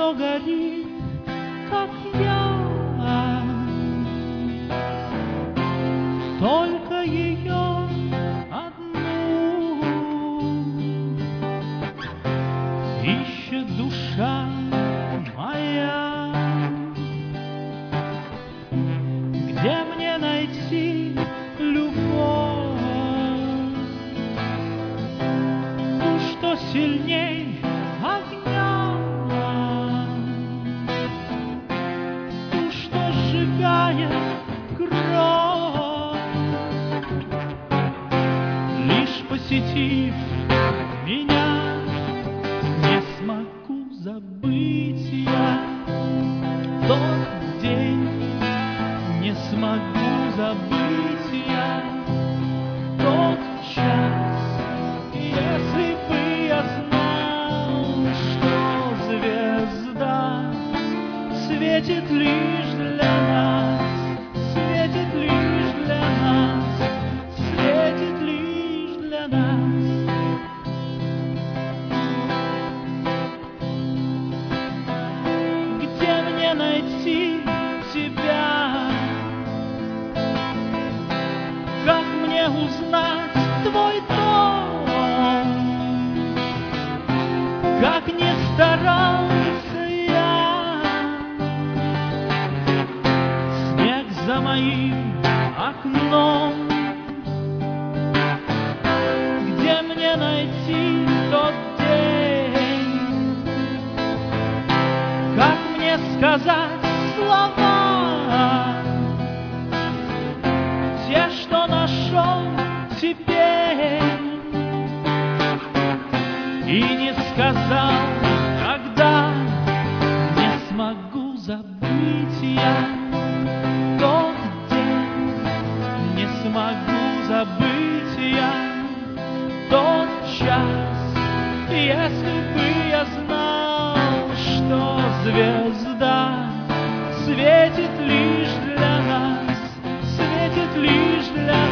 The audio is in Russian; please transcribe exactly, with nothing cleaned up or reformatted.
что горит, как я. Только ее одну ищет душа моя. Где мне найти любовь, ту, что сильней огня, ту, что сжигает кровь, лишь посетив меня, не смогу забыть я тот день, не смогу забыть я тот час. Если бы я знал, что звезда светит лишь для нас, светит лишь для нас, светит лишь для нас. Где мне найти тебя? Как мне узнать твой дом? Как не старался я, снег за моим окном. Где мне найти тот день? Как мне сказать слова, те, что нашел теперь и не сказал, когда? Не смогу забыть я тот день, не смогу забыть я тот час. Если бы я знал, что звезда светит лишь для нас, светит лишь для